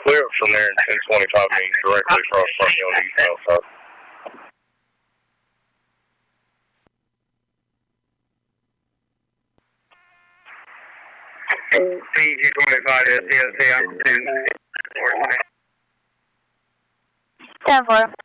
clear up from there, and 1025 means directly across from you on the eastbound side. PG25 SCSC, I'm 10-4.